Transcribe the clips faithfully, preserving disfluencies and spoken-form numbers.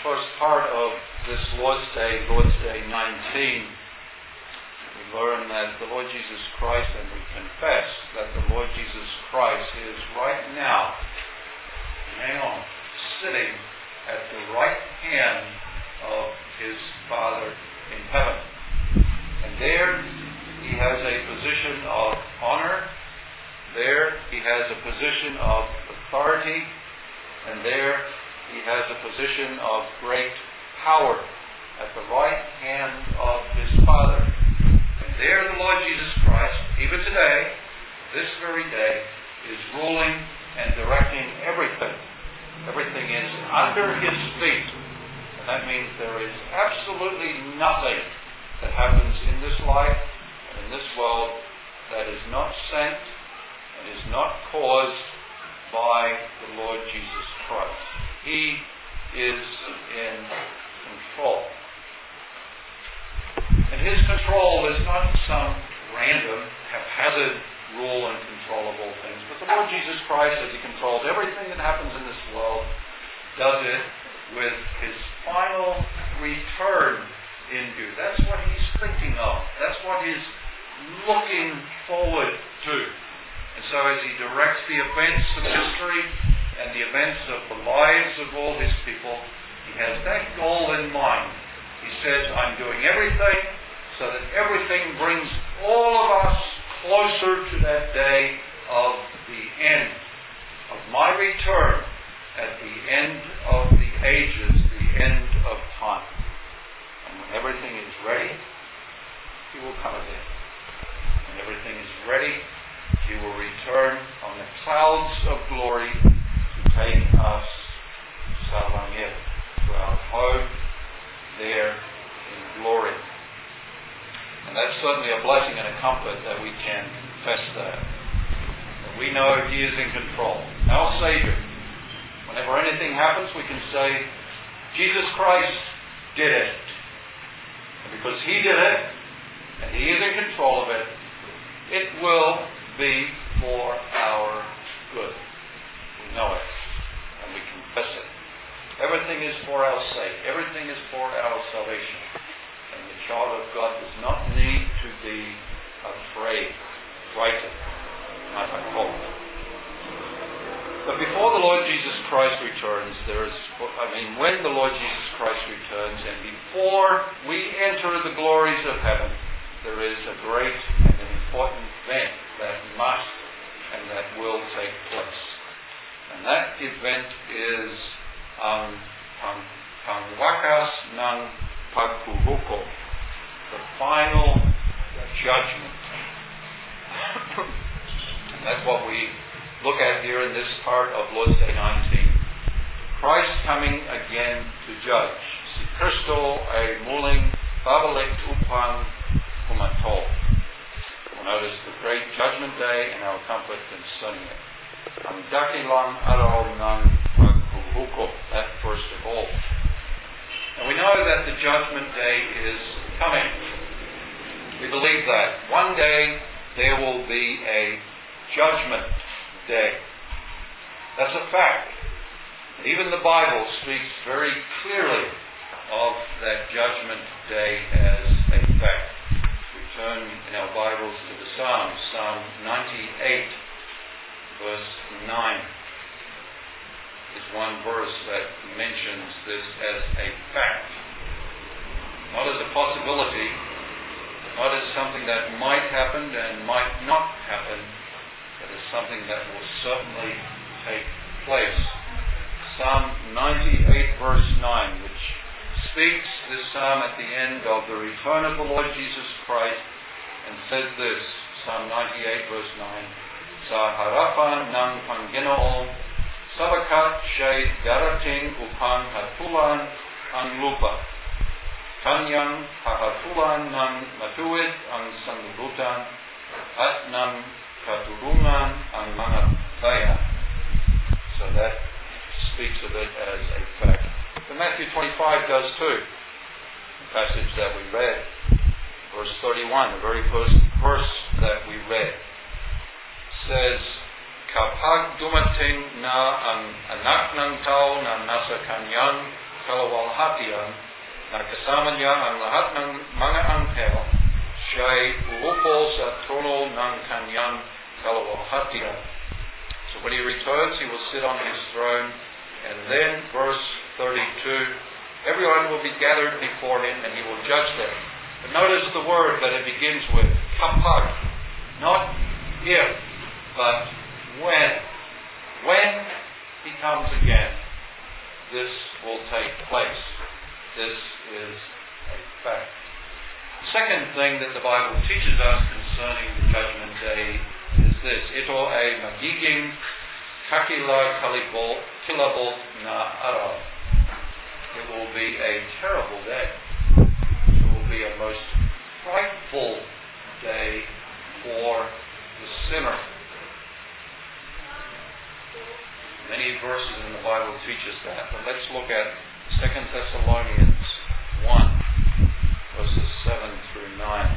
first part of this Lord's Day, Lord's Day nineteen, we learn that the Lord Jesus Christ, and we confess that the Lord Jesus Christ is right now, hang on, sitting at the right hand of His Father in heaven. And there He has a position of honor. There He has a position of authority. And there He has a position of great power at the right hand of His Father. And there the Lord Jesus Christ, even today, this very day, is ruling and directing everything. Everything is under His feet. And that means there is absolutely nothing that happens in this life and in this world that is not sent and is not caused by the Lord Jesus Christ. He is in control. And His control is not some random, haphazard rule and control of all things, but the Lord Jesus Christ, as He controls everything that happens in this world, does it with His final return in view. That's what He's thinking of. That's what He's looking forward to. And so as He directs the events of history and the events of the lives of all His people, He has that goal in mind. He says, I'm doing everything so that everything brings all of us closer to that day of the end, of my return at the end of the ages, the end of time. And when everything is ready, He will come again. When everything is ready, He will return on the clouds of glory to take us to Salvamir, to our home there in glory. And that's certainly a blessing and a comfort that we can confess that. That we know He is in control. Our Savior. Whenever anything happens, we can say, Jesus Christ did it. And because He did it, and He is in control of it, it will be for our good. We know it, and we confess it. Everything is for our sake. Everything is for our salvation. And the child of God does not need to be afraid, frightened, not hope. But before the Lord Jesus Christ returns, there is, I mean, when the Lord Jesus Christ returns, and before we enter the glories of heaven, there is a great and an important event that must and that will take place. And that event is ang um, pangwakas ng paghuhukom, the final judgment. And that's what we look at here in this part of Lord's Day nineteen. Christ coming again to judge. Si Kristo ay muling babalik upang humatol. We'll notice the great judgment day and our comfort concerning it. Ang dakilang araw ng paghuhukom, that first of all. And we know that the judgment day is coming. We believe that. One day there will be a judgment day. That's a fact. Even the Bible speaks very clearly of that judgment day as a fact. We turn in our Bibles to the Psalms, Psalm ninety-eight, verse nine. Is one verse that mentions this as a fact. Not as a possibility, not as something that might happen and might not happen, but as something that will certainly take place. Psalm ninety-eight, verse nine, which speaks this psalm at the end of the return of the Lord Jesus Christ, and says this, Psalm ninety-eight, verse nine, Sa harapan ng Panginoon, sabakat siya'y darating upang hatulan ang lupa. Kanyang hahatulan ng matuwid ang sanglibutan at ng katurungan ang mga bayan. So that speaks of it as a fact. But Matthew twenty-five does too. The passage that we read, verse thirty-one, the very first verse that we read, says, Kapag dumating na ang anak ng tao na nasa kanyang kalawalhatian na kasama niya ang lahat ng mga anghel, siya'y uupo sa trono ng kanyang kalawalhatian. So when he returns, he will sit on his throne. And then, verse thirty-two, everyone will be gathered before him and he will judge them. But notice the word that it begins with, kapag. Not if, but when. When he comes again, this will take place. This is a fact. The second thing that the Bible teaches us concerning the judgment day is this. Ito ay magiging kakila kalibol, kilabol na araw. It will be a terrible day. It will be a most frightful day for the sinner. Many verses in the Bible teach us that. But let's look at Second Thessalonians one, verses seven through nine.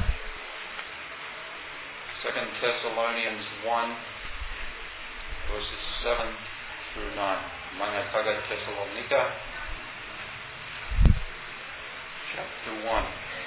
Second Thessalonians one, verses seven through nine. Mga taga Thessalonica, chapter one.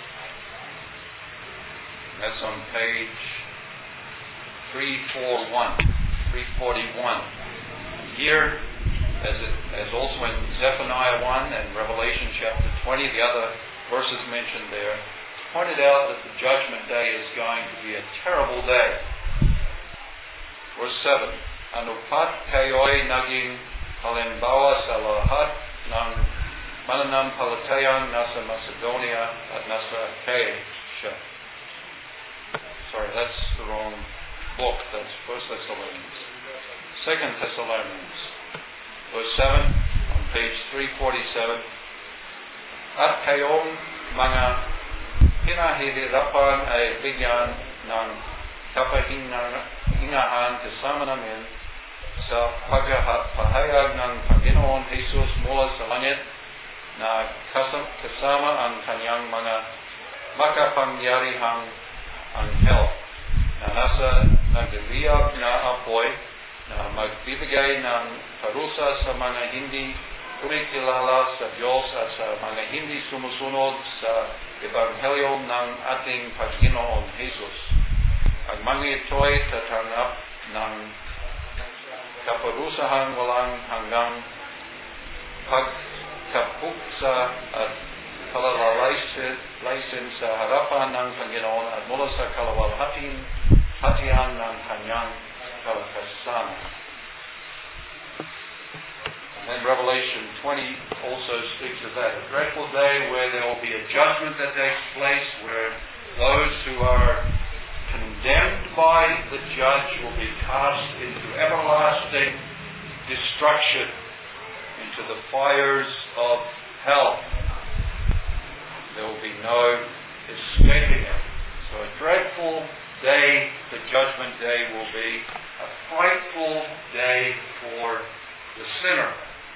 That's on page three forty-one. three forty-one. Here, as, it, as also in Zephaniah one and Revelation chapter twenty, the other verses mentioned there, it's pointed out that the judgment day is going to be a terrible day. Verse seven. Anupat kayo'y naging halimbawa sa lahat ng mananampalatayang nasa Macedonia at nasa Achaia. Sorry, that's the wrong book. That's First Thessalonians. Second Thessalonians, verse seven, on page three forty-seven. At kayong mga pinahihirapan ay bigyan ng kapahingahan kasama namin sa pagpahayag ng Panginoon Jesus mula sa langit na kasama ang kanyang mga makapangyarihang anghel na nasa nagliliyab na apoy na magbibigay ng parusa sa mga hindi kumikilala sa Diyos at sa mga hindi sumusunod sa Ebanghelyo ng ating Panginoon Jesus. Ang mga ito'y tatanggap ng kaparusahang walang hanggang pagkapuksa at palalalaisin sa harapan ng Panginoon at mula sa kalawalhatian hatian ng kanyang kalakasan. And then Revelation twenty also speaks of that. A dreadful day where there will be a judgment that takes place, where those who are condemned by the judge will be cast into everlasting destruction, into the fires of hell. There will be no escaping it. So a dreadful day, the judgment day, will be a frightful day for the sinner.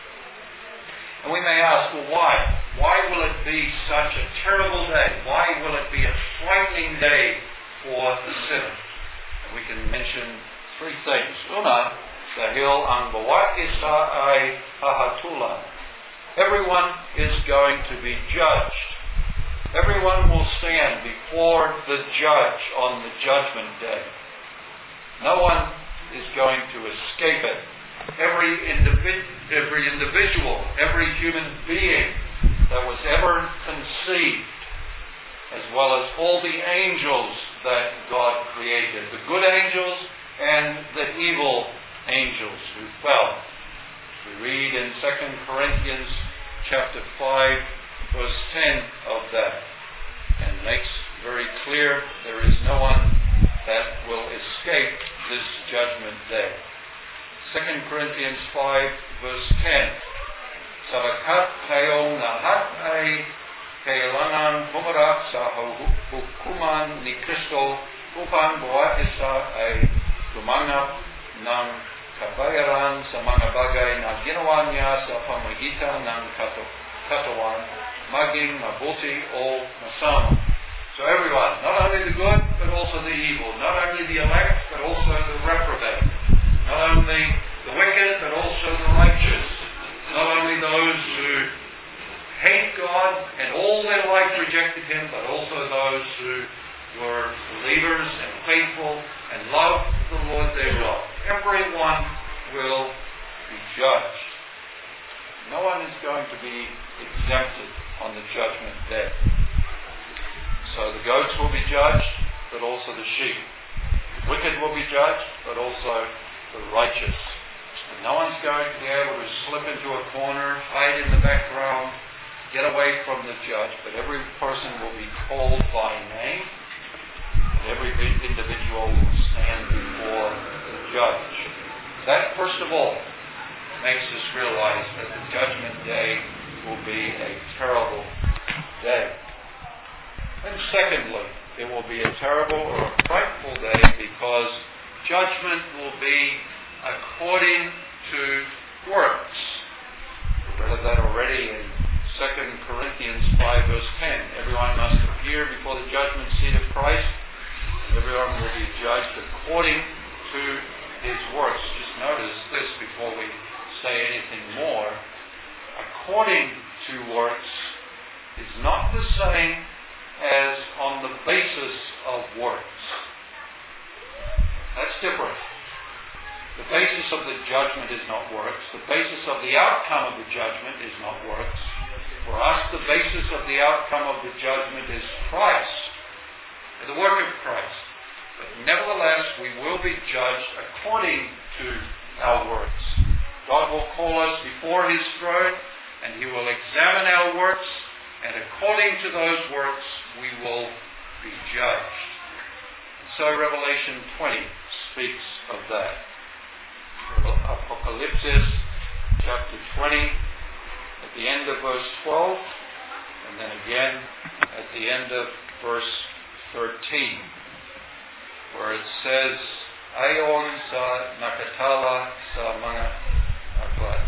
And we may ask, well, why? Why will it be such a terrible day? Why will it be a frightening day for the sinner? And we can mention three things. Una, dahil ang bawat isa ay hahatulan. Everyone is going to be judged. Everyone will stand before the judge on the judgment day. No one is going to escape it. Every, individ- every individual, every human being that was ever conceived, as well as all the angels that God created, the good angels and the evil angels who fell. We read in Second Corinthians chapter five, verse ten of that, and makes very clear there is no one that will escape this judgment day. Second Corinthians five, verse ten. Sabakat kayong lahat ay kailangan humarap sa hukuman ni Kristo upang bawat isa ay tumanggap ng kabayaran sa mga bagay na ginawa niya sa pamagitan ng katawan, maging mabuti o masama. So everyone, not only the good, but also the evil. Not only the elect, but also the reprobate. Not only the wicked, but also the righteous. Not only those who rejected him, but also those who were believers and faithful and loved the Lord their God. Everyone will be judged. No one is going to be exempted on the judgment day. So the goats will be judged, but also the sheep. The wicked will be judged, but also the righteous. And no one's going to be able to slip into a corner, hide in the background, get away from the judge, but every person will be called by name, and every individual will stand before the judge. That, first of all, makes us realize that the judgment day will be a terrible day. And secondly, it will be a terrible or a frightful day because judgment will be according to works. We read that already in Second Corinthians five verse ten. Everyone must appear before the judgment seat of Christ, and everyone will be judged according to his works. Just notice this before we say anything more. According to works is not the same as on the basis of works. That's different. The basis of the judgment is not works. The basis of the outcome of the judgment is not works. For us, the basis of the outcome of the judgment is Christ, the work of Christ. But nevertheless, we will be judged according to our works. God will call us before his throne, and he will examine our works, and according to those works, we will be judged. So Revelation twenty speaks of that. Apocalypse chapter twenty, at the end of verse twelve, and then again at the end of verse thirteen, where it says, Aeon sa nakatala sa mga aklat.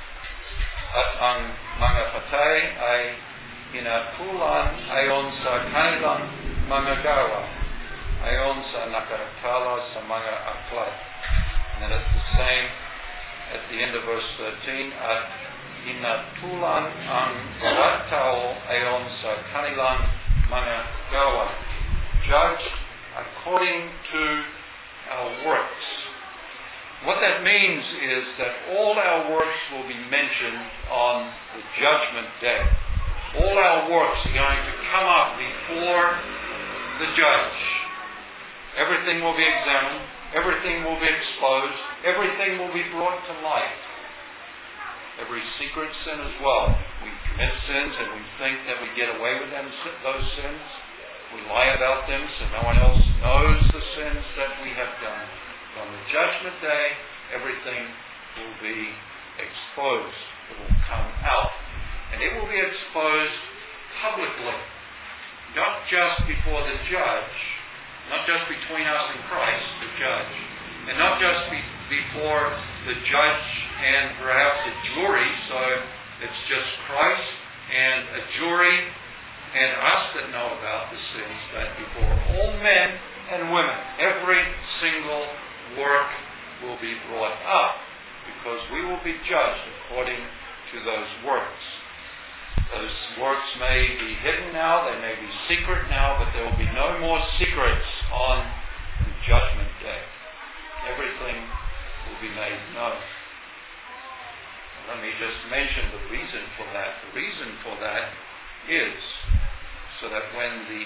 At ang mga patay ay hinatulan ayon sa kanilang mga gawa, ayon sa nakatala sa mga aklat. And then it's the same at the end of verse thirteen, at hinatulan ang bawat tao ayon sa kanilang mga gawa, judged according to our works. What that means is that all our works will be mentioned on the judgment day. All our works are going to come up before the judge. Everything will be examined. Everything will be exposed. Everything will be brought to light. Every secret sin as well. We commit sins and we think that we get away with them, those sins. We lie about them so no one else knows the sins that we have done. On the judgment day, everything will be exposed. It will come out. And it will be exposed publicly. Not just before the judge, not just between us and Christ, the judge, and not just be, before the judge and perhaps a jury, so it's just Christ and a jury and us that know about the sins, but before all men and women, every single work will be brought up, because we will be judged according to those works. Those works may be hidden now, they may be secret now, but there will be no more secrets on the judgment day. Everything will be made known. Let me just mention the reason for that. The reason for that is so that when the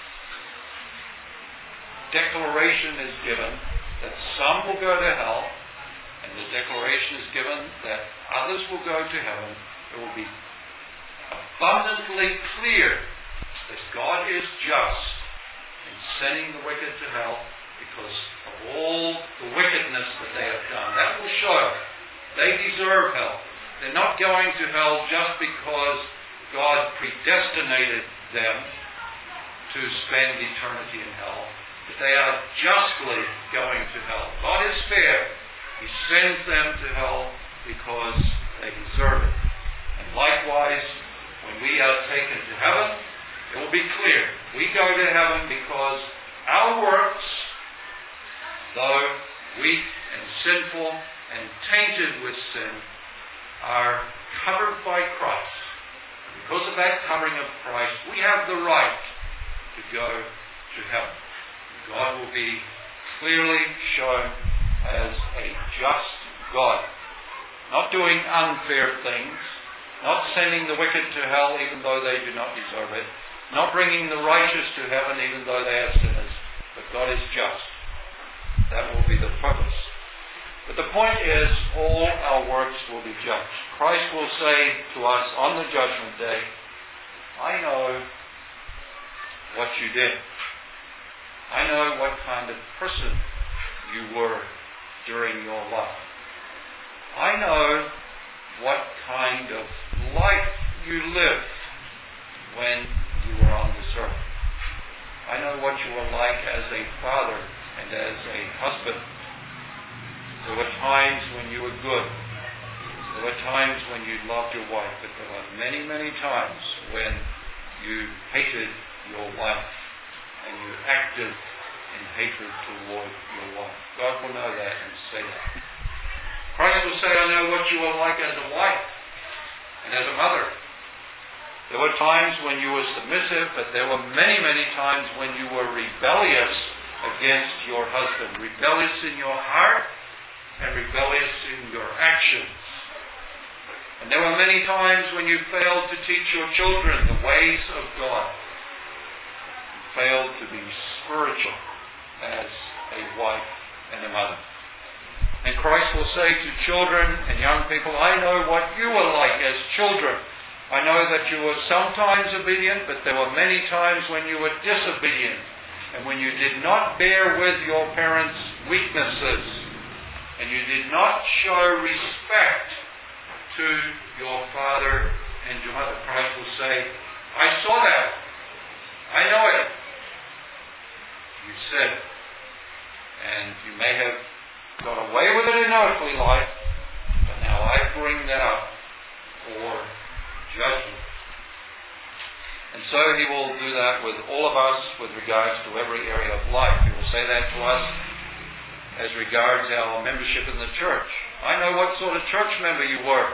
declaration is given that some will go to hell, and the declaration is given that others will go to heaven, it will be abundantly clear that God is just in sending the wicked to hell because of all the wickedness that they have done. That will show they deserve hell. They're not going to hell just because God predestinated them to spend eternity in hell, but they are justly going to hell. God is fair. He sends them to hell because they deserve it. And likewise, when we are taken to heaven, it will be clear. We go to heaven because our works, though weak and sinful and tainted with sin, are covered by Christ. Because of that covering of Christ, we we have the right to go to heaven. God will be clearly shown as a just God, not doing unfair things, not sending the wicked to hell even though they do not deserve it, not bringing the righteous to heaven even though they are sinners, but God is just. That will be the purpose. But the point is, all our works will be judged. Christ will say to us on the judgment day, I know what you did. I know what kind of person you were during your life. I know what kind of life you lived when you were on this earth. I know what you were like as a father and as a husband. There were times when you were good. There were times when you loved your wife, but there were many, many times when you hated your wife and you acted in hatred toward your wife. God will know that and say that. Christ will say, I know what you were like as a wife and as a mother. There were times when you were submissive, but there were many, many times when you were rebellious against your husband. Rebellious in your heart and rebellious in your actions. And there were many times when you failed to teach your children the ways of God. You failed to be spiritual as a wife and a mother. And Christ will say to children and young people, I know what you were like as children. I know that you were sometimes obedient, but there were many times when you were disobedient and when you did not bear with your parents' weaknesses and you did not show respect to your father and your mother. Christ will say, I saw that. I know it. You said it. And you may have got away with it in earthly life, but now I bring that up for judgment. And so he will do that with all of us with regards to every area of life. He will say that to us as regards our membership in the church. I know what sort of church member you were.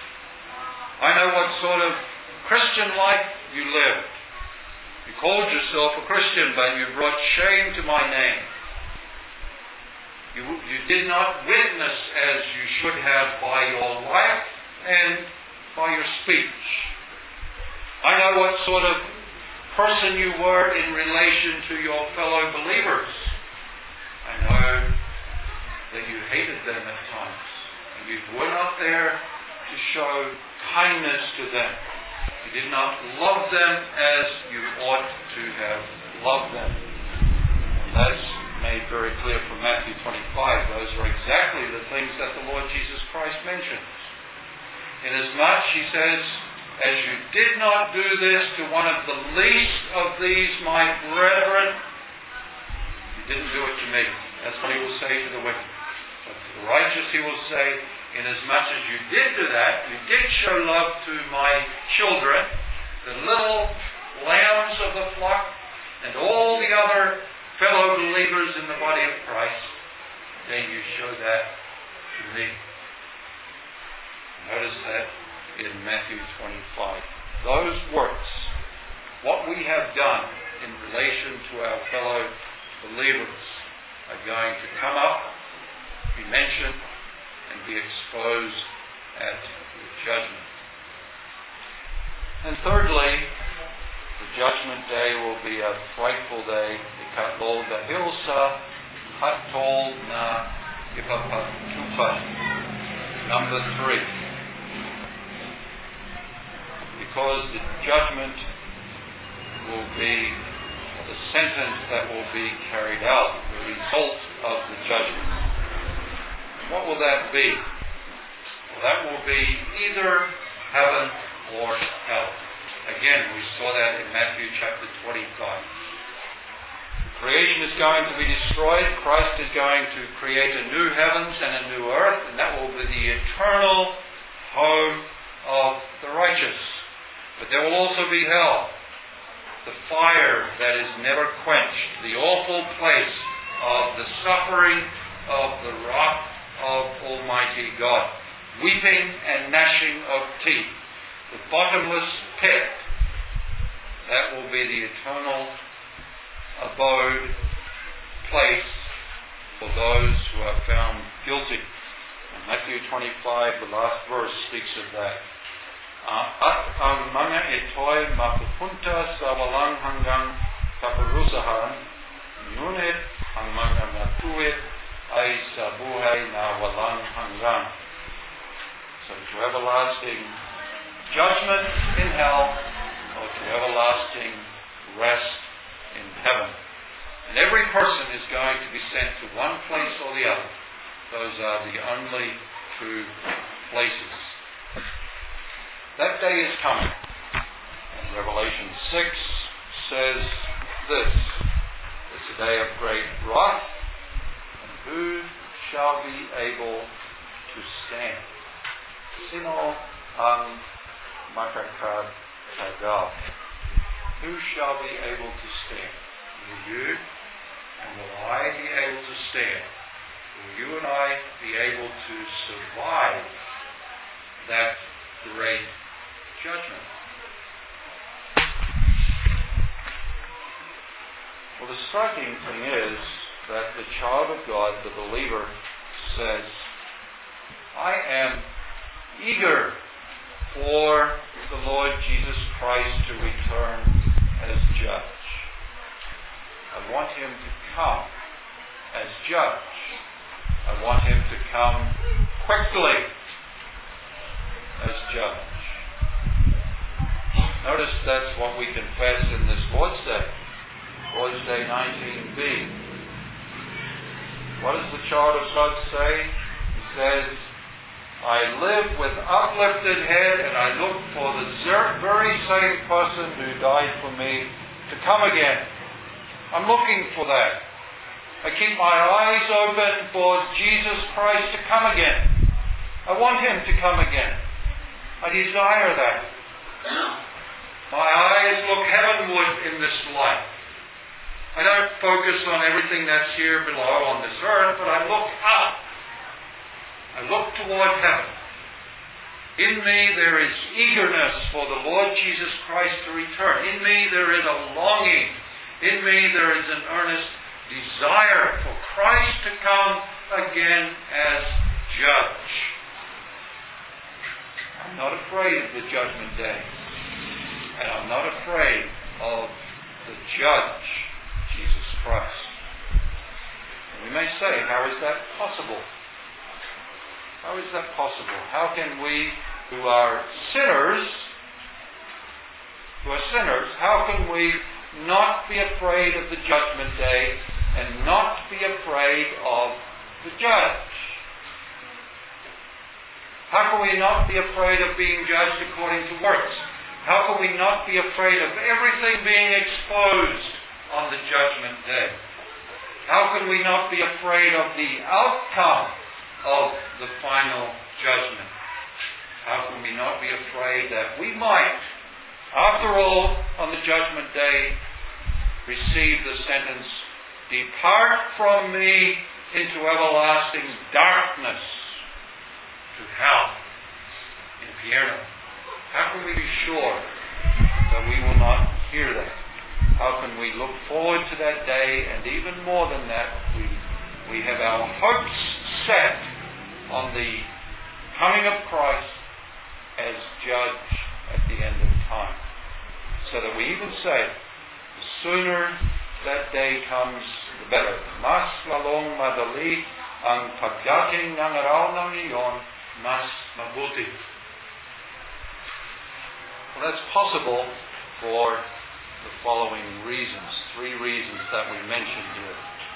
I know what sort of Christian life you lived. You called yourself a Christian, but you brought shame to my name. You, you did not witness as you should have by your life and by your speech. I know what sort of person you were in relation to your fellow believers. I know that you hated them at times. And you were not there to show kindness to them. You did not love them as you ought to have loved them. And that's made very clear from Matthew twenty-five. Those are exactly the things that the Lord Jesus Christ mentions. Inasmuch, he says, as you did not do this to one of the least of these my brethren, you didn't do it to me. That's what he will say to the wicked. But to the righteous he will say, inasmuch as you did do that, you did show love to my children, the little lambs of the flock, and all the other fellow believers in the body of Christ, then you show that to me. Notice that in Matthew twenty-five. Those works, what we have done in relation to our fellow believers, are going to come up, be mentioned, and be exposed at the judgment. And thirdly, the judgment day will be a frightful day. Ikatol dahilsa hatol na ipapatupan. Number three. Because the judgment will be the sentence that will be carried out, the result of the judgment. What will that be? Well, that will be either heaven or hell. Again, we saw that in Matthew chapter twenty-five. Creation is going to be destroyed. Christ is going to create a new heavens and a new earth, and that will be the eternal home of the righteous. But there will also be hell, the fire that is never quenched, the awful place of the suffering of the wrath of Almighty God, weeping and gnashing of teeth, the bottomless pit That will be the eternal abode, place for those who are found guilty. And Matthew twenty-five, the last verse, speaks of that. At ang mga ito'y mapupunta sa walang hanggang kaparusahan, ngunit ang mga matuwid ay sa buhay na walang hanggang. So to everlasting judgment in hell, or to everlasting rest in heaven. And every person is going to be sent to one place or the other. Those are the only true places. That day is coming. And Revelation six says this: it's a day of great wrath, and who shall be able to stand? Sino ang makakatagal? Who shall be able to stand? Will you and will I be able to stand? Will you and I be able to survive that great judgment? Well, the striking thing is that the child of God, the believer, says, I am eager for the Lord Jesus Christ to return as judge. I want him to come as judge. I want him to come quickly as judge. Notice that's what we confess in this Lord's Day. Lord's Day nineteen b. What does the child of God say? He says, I live with uplifted head and I look for the very same person who died for me to come again. I'm looking for that. I keep my eyes open for Jesus Christ to come again. I want him to come again. I desire that. My eyes look heavenward in this life. I don't focus on everything that's here below on this earth, but I look up. I look toward heaven. In me there is eagerness for the Lord Jesus Christ to return. In me there is a longing. In me there is an earnest desire for Christ to come again as judge. I'm not afraid of the judgment day. And I'm not afraid of the judge, Jesus Christ. And we may say, how is that possible? How is that possible? How can we, who are sinners, who are sinners, how can we not be afraid of the judgment day and not be afraid of the judge? How can we not be afraid of being judged according to works? How can we not be afraid of everything being exposed on the judgment day? How can we not be afraid of the outcome of the final judgment? How can we not be afraid that we might, after all, on the judgment day, receive the sentence, depart from me into everlasting darkness, to hell, infierno. How can we be sure that we will not hear that? How can we look forward to that day? And even more than that, we, we have our hopes set on the coming of Christ as judge at the end of time. So that we even say, the sooner that day comes, the better. Mas lalong madali ang pagdating ng araw ng iyon, mas mabuti. Well, that's possible for the following reasons, three reasons that we mentioned here.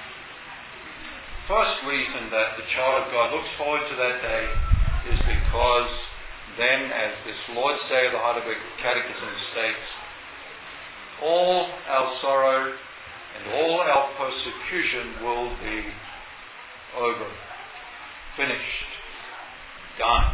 First reason that the child of God looks forward to that day is because then, as this Lord's Day of the Heidelberg Catechism states, all our sorrow and all our persecution will be over, finished, done.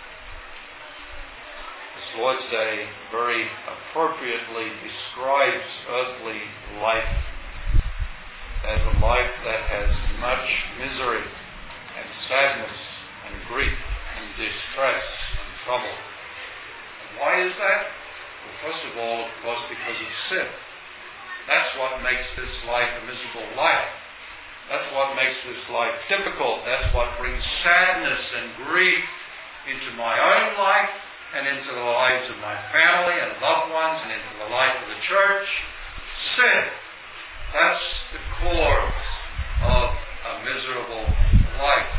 This Lord's Day very appropriately describes earthly life as a life that has much misery and sadness and grief and distress and trouble. And why is that? Well, first of all, of course, because of sin. That's what makes this life a miserable life. That's what makes this life difficult. That's what brings sadness and grief into my own life and into the lives of my family and loved ones and into the life of the church. Sin. That's the core of a miserable life.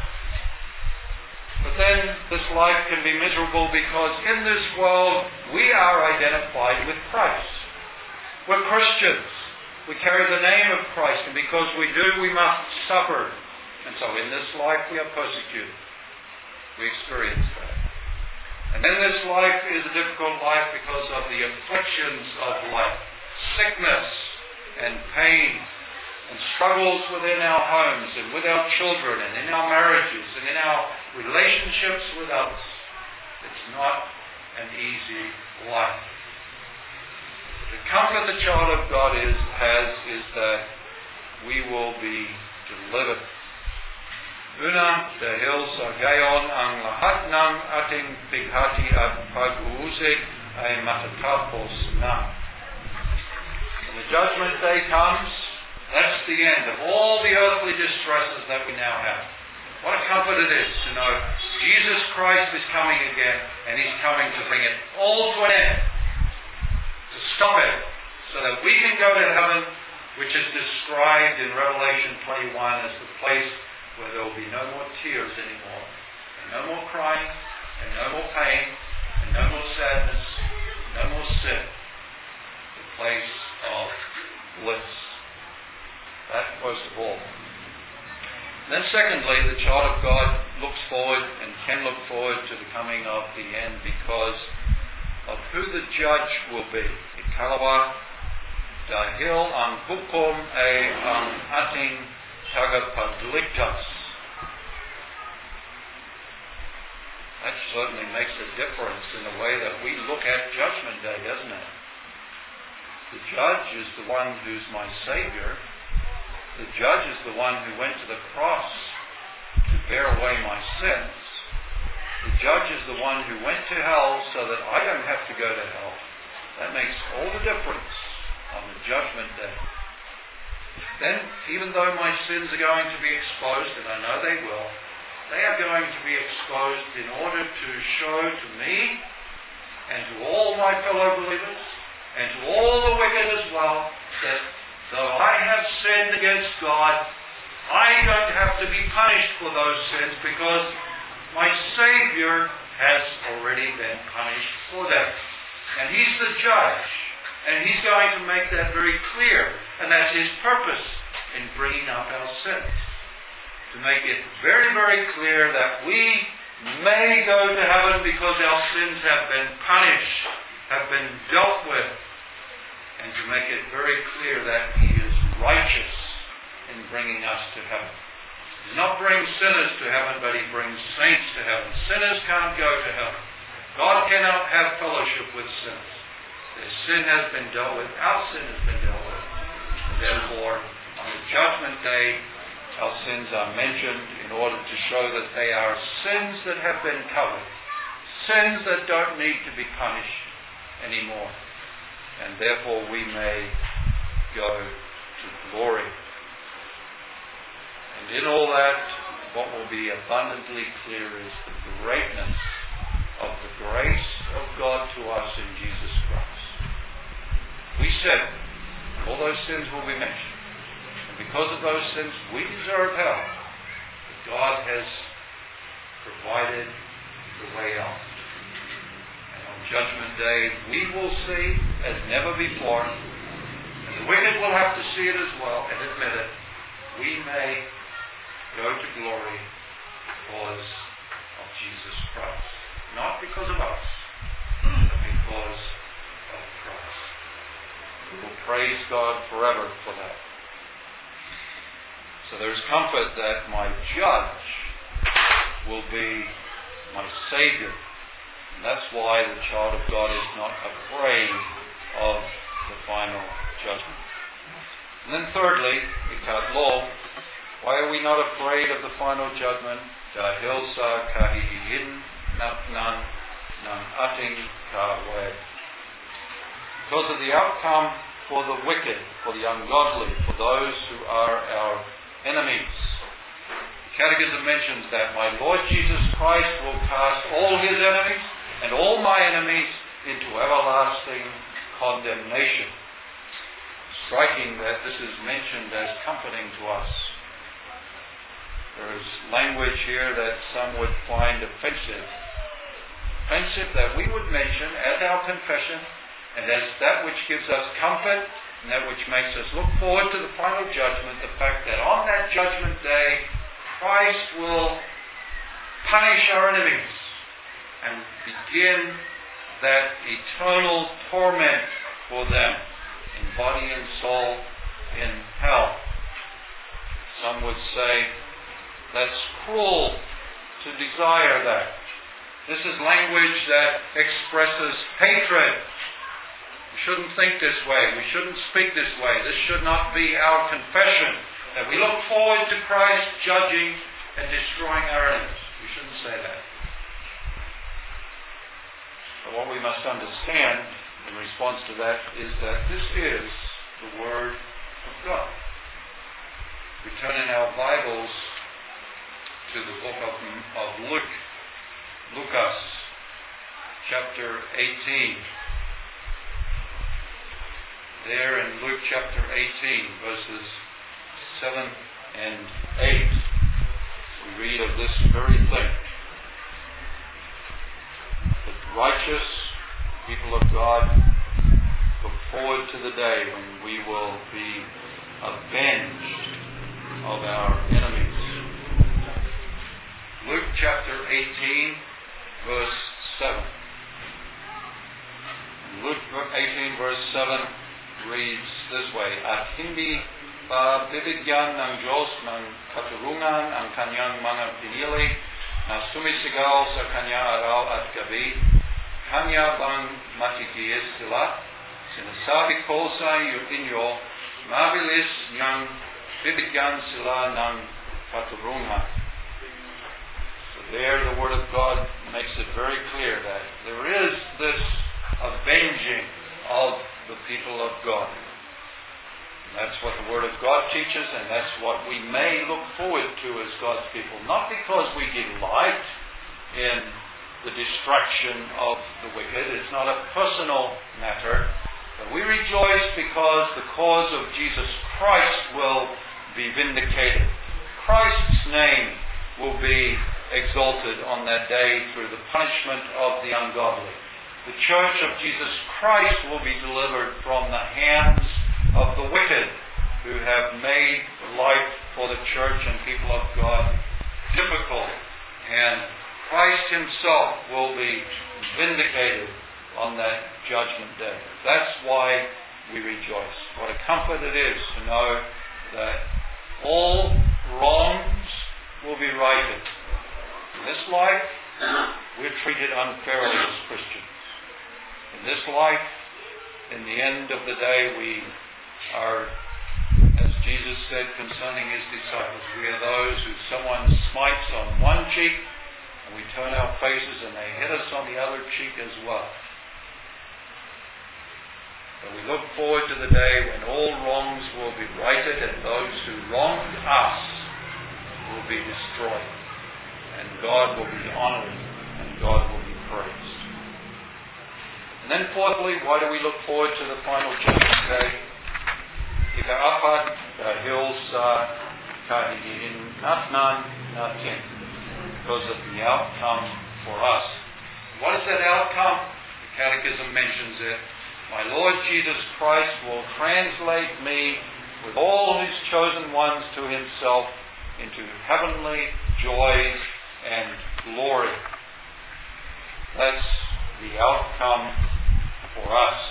But then this life can be miserable because in this world we are identified with Christ. We're Christians. We carry the name of Christ, and because we do, we must suffer. And so in this life we are persecuted. We experience that. And then this life is a difficult life because of the afflictions of life. Sickness and pain and struggles within our homes and with our children and in our marriages and in our relationships with others. It's not an easy life. The comfort the child of God is, has is that we will be delivered. Una dahil sa gayon ang lahat ng ating pighati at pag-uusig ay matatapos na. When the judgment day comes, that's the end of all the earthly distresses that we now have. What a comfort it is to know Jesus Christ is coming again, and He's coming to bring it all to an end. To stop it, so that we can go to heaven, which is described in Revelation twenty-one as the place where there will be no more tears anymore, and no more crying, and no more pain, and no more sadness, no more sin. The place of bliss. That first of all. Then secondly, the child of God looks forward and can look forward to the coming of the end because of who the judge will be. Ikalawa dahil ang hukom ay ang ating tagapagligtas. That certainly makes a difference in the way that we look at Judgment Day, doesn't it? The judge is the one who's my Savior. The judge is the one who went to the cross to bear away my sins. The judge is the one who went to hell so that I don't have to go to hell. That makes all the difference on the judgment day. Then, even though my sins are going to be exposed, and I know they will, they are going to be exposed in order to show to me and to all my fellow believers and to all the wicked as well that though I have sinned against God, I don't have to be punished for those sins because my Savior has already been punished for them. And He's the judge. And He's going to make that very clear. And that's His purpose in bringing up our sins. To make it very, very clear that we may go to heaven because our sins have been punished, have been dealt with. And to make it very clear that He is righteous in bringing us to heaven. He does not bring sinners to heaven, but He brings saints to heaven. Sinners can't go to heaven. God cannot have fellowship with sinners. Their sin has been dealt with. Our sin has been dealt with. And therefore, on the judgment day, our sins are mentioned in order to show that they are sins that have been covered. Sins that don't need to be punished anymore. And therefore we may go to glory. And in all that, what will be abundantly clear is the greatness of the grace of God to us in Jesus Christ. We sin. All those sins will be mentioned. And because of those sins, we deserve hell. But God has provided the way out. Judgment Day, we will see as never before, and the wicked will have to see it as well and admit it. We may go to glory because of Jesus Christ. Not because of us, but because of Christ. We will praise God forever for that. So there is comfort that my judge will be my Savior. And that's why the child of God is not afraid of the final judgment. And then thirdly, ikat lo, why are we not afraid of the final judgment? Dahil sa kahihiin nan ng ating kaway. because of the outcome for the wicked, for the ungodly, for those who are our enemies. The Catechism mentions that my Lord Jesus Christ will cast all his enemies and all my enemies into everlasting condemnation. Striking that this is mentioned as comforting to us. There is language here that some would find offensive. Offensive that we would mention as our confession and as that which gives us comfort and that which makes us look forward to the final judgment, the fact that on that judgment day, Christ will punish our enemies and begin that eternal torment for them in body and soul in hell. Some would say that's cruel to desire that. This is language that expresses hatred. We shouldn't think this way. We shouldn't speak this way. This should not be our confession, that we look forward to Christ judging and destroying our enemies. We shouldn't say that. But what we must understand in response to that is that this is the Word of God. We turn in our Bibles to the book of, of Luke, Lucas, chapter eighteen. There in Luke chapter eighteen, verses seven and eight, we read of this very thing. The righteous people of God look forward to the day when we will be avenged of our enemies. Luke chapter eighteen, verse seven. Luke eighteen, verse seven reads this way: At hindi ba bibigyan ng Diyos ng katurungan ang kanyang mga pinili na sumisigaw sa kanya araw at gabi? Kanya bang matitiis sila? Sinasabi ko sa inyo, mabilis niyang bibigyan sila ng katurungan. So there the Word of God makes it very clear that there is this avenging of the people of God. And that's what the Word of God teaches, and that's what we may look forward to as God's people. Not because we delight in the destruction of the wicked. It's not a personal matter. But we rejoice because the cause of Jesus Christ will be vindicated. Christ's name will be exalted on that day through the punishment of the ungodly. The church of Jesus Christ will be delivered from the hands of the wicked who have made life for the church and people of God difficult. And Christ himself will be vindicated on that judgment day. That's why we rejoice. What a comfort it is to know that all wrongs will be righted. In this life, we're treated unfairly as Christians. In this life, in the end of the day, we are, as Jesus said concerning his disciples, we are those who someone smites on one cheek, and we turn our faces and they hit us on the other cheek as well. But we look forward to the day when all wrongs will be righted and those who wronged us will be destroyed. And God will be honored and God will be praised. And then fourthly, why do we look forward to the final judgment day? Ika-apat dahil sa kahihinatnan natin, because of the outcome for us. What is that outcome? The Catechism mentions it. My Lord Jesus Christ will translate me with all his chosen ones to himself into heavenly joys and glory. That's the outcome for us.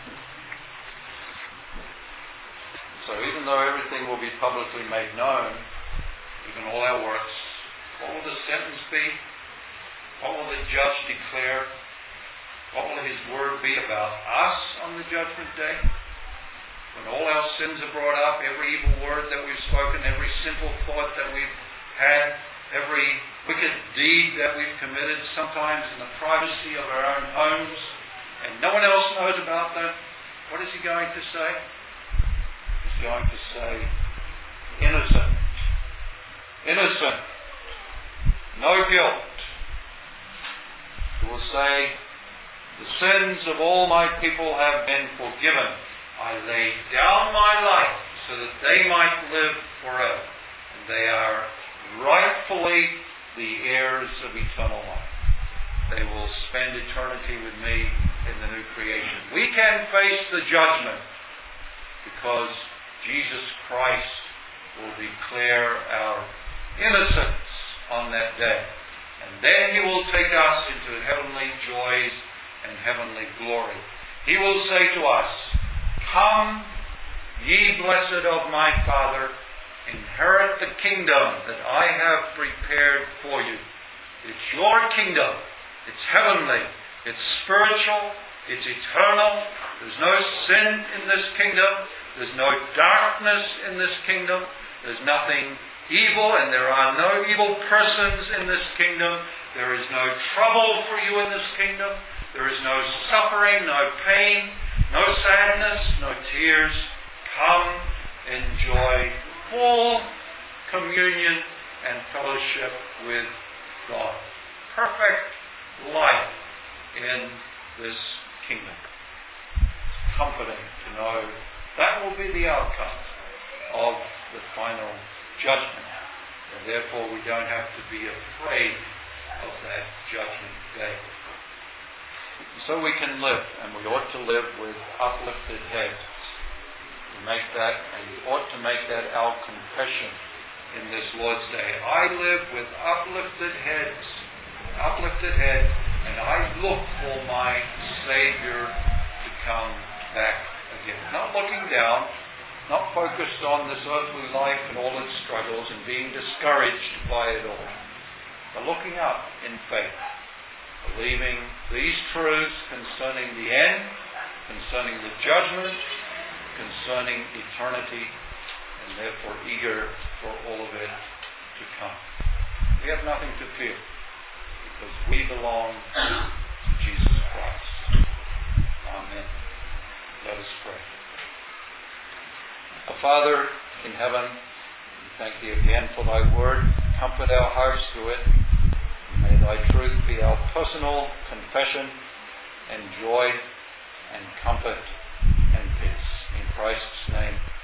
So even though everything will be publicly made known, even all our works, what will the sentence be? What will the judge declare? What will his word be about us on the judgment day? When all our sins are brought up, every evil word that we've spoken, every sinful thought that we've had, every wicked deed that we've committed, sometimes in the privacy of our own homes, and no one else knows about that, what is he going to say? He's going to say, innocent. Innocent. No guilt. He will say, the sins of all my people have been forgiven. I laid down my life so that they might live forever. And they are rightfully the heirs of eternal life. They will spend eternity with me in the new creation. We can face the judgment because Jesus Christ will declare our innocence on that day. And then he will take us into heavenly joys and heavenly glory. He will say to us, come, ye blessed of my Father, inherit the kingdom that I have prepared for you. It's your kingdom. It's heavenly. It's spiritual. It's eternal. There's no sin in this kingdom. There's no darkness in this kingdom. There's nothing evil, and there are no evil persons in this kingdom. There is no trouble for you in this kingdom. There is no suffering, no pain, no sadness, no tears. Come, enjoy full communion and fellowship with God. Perfect life in this kingdom. It's comforting to know that will be the outcome of the final judgment. And therefore we don't have to be afraid of that judgment day. So we can live, and we ought to live with uplifted heads. We make that, and we ought to make that our confession in this Lord's Day. I live with uplifted heads, uplifted head, and I look for my Savior to come back again. Not looking down, not focused on this earthly life and all its struggles and being discouraged by it all, but looking up in faith, believing these truths concerning the end, concerning the judgment, concerning eternity, and therefore eager for all of it to come. We have nothing to fear because we belong to Jesus Christ. Amen. Let us pray. Our Father in heaven, we thank Thee again for Thy word. Comfort our hearts through it. May Thy truth be our personal confession and joy and comfort and peace. In Christ's name.